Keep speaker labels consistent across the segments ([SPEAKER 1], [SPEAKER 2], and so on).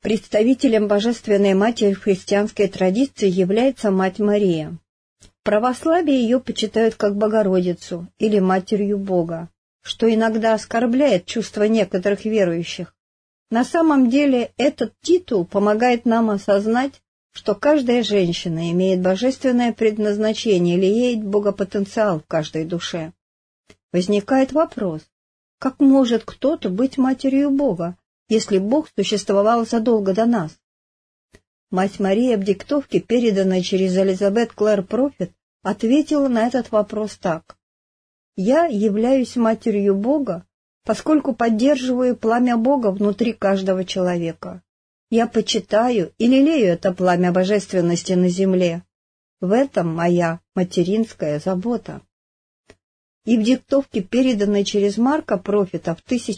[SPEAKER 1] Представителем Божественной Матери в христианской традиции является Мать Мария. В православии ее почитают как Богородицу или Матерью Бога, что иногда оскорбляет чувства некоторых верующих. На самом деле этот титул помогает нам осознать, что каждая женщина имеет божественное предназначение, лелеет богопотенциал в каждой душе. Возникает вопрос, как может кто-то быть матерью Бога, если Бог существовал задолго до нас? Мать Мария в диктовке, переданной через Элизабет Клэр Профит, ответила на этот вопрос так. «Я являюсь матерью Бога, поскольку поддерживаю пламя Бога внутри каждого человека. Я почитаю и лелею это пламя божественности на земле. В этом моя материнская забота». И в диктовке, переданной через Марка Профита в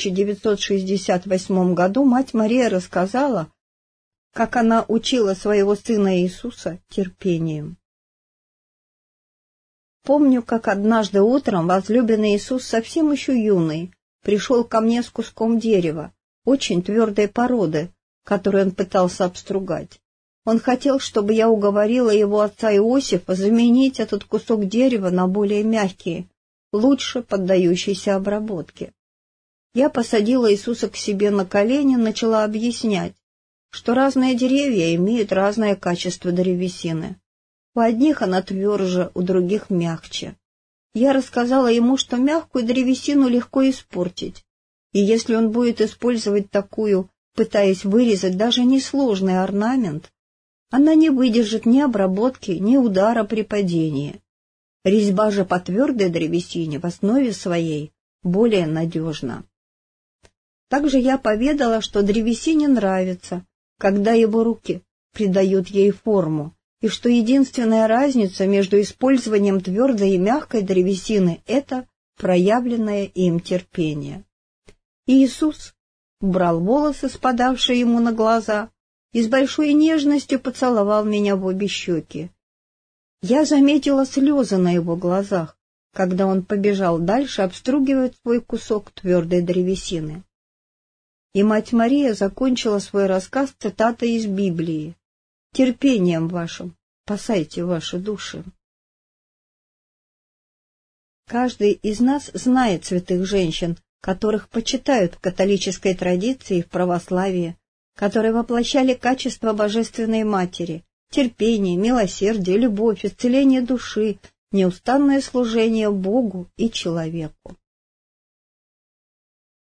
[SPEAKER 1] 1968 году, Мать Мария рассказала, как она учила своего сына Иисуса терпению. «Помню, как однажды утром возлюбленный Иисус, совсем еще юный, пришел ко мне с куском дерева, очень твердой породы, которую он пытался обстругать. Он хотел, чтобы я уговорила его отца Иосифа заменить этот кусок дерева на более мягкие, лучше поддающийся обработке. Я посадила Иисуса к себе на колени, начала объяснять, что разные деревья имеют разное качество древесины. У одних она тверже, у других мягче. Я рассказала ему, что мягкую древесину легко испортить, и если он будет использовать такую, пытаясь вырезать даже несложный орнамент, она не выдержит ни обработки, ни удара при падении. Резьба же по твердой древесине в основе своей более надежна. Также я поведала, что древесине нравится, когда его руки придают ей форму, и что единственная разница между использованием твердой и мягкой древесины — это проявленное им терпение. Иисус убрал волосы, спадавшие ему на глаза, и с большой нежностью поцеловал меня в обе щеки. Я заметила слезы на его глазах, когда он побежал дальше обстругивать свой кусок твердой древесины. И Мать Мария закончила свой рассказ цитатой из Библии: «Терпением вашим спасайте ваши души». Каждый из нас знает святых женщин, которых почитают в католической традиции и в православии, которые воплощали качества Божественной Матери: терпение, милосердие, любовь, исцеление души, неустанное служение Богу и человеку.